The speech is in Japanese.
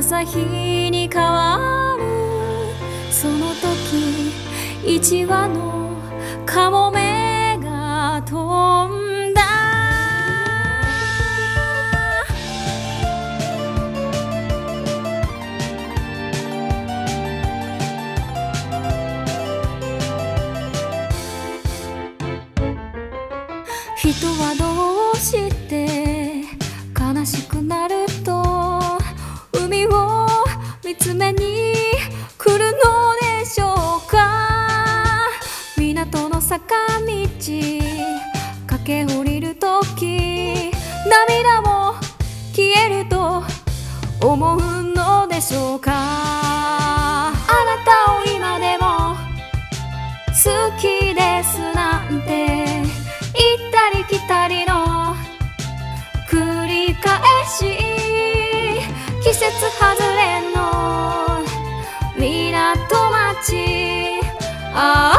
朝日に変わるその時、一羽のカモメが飛んだ。人はどうして悲しくなると海を見つめに来るのでしょうか。港の坂道駆け下りるとき涙も消えると思うのでしょうか。あなたを今でも好きですなんて行ったり来たりの繰り返し、季節外れの港町。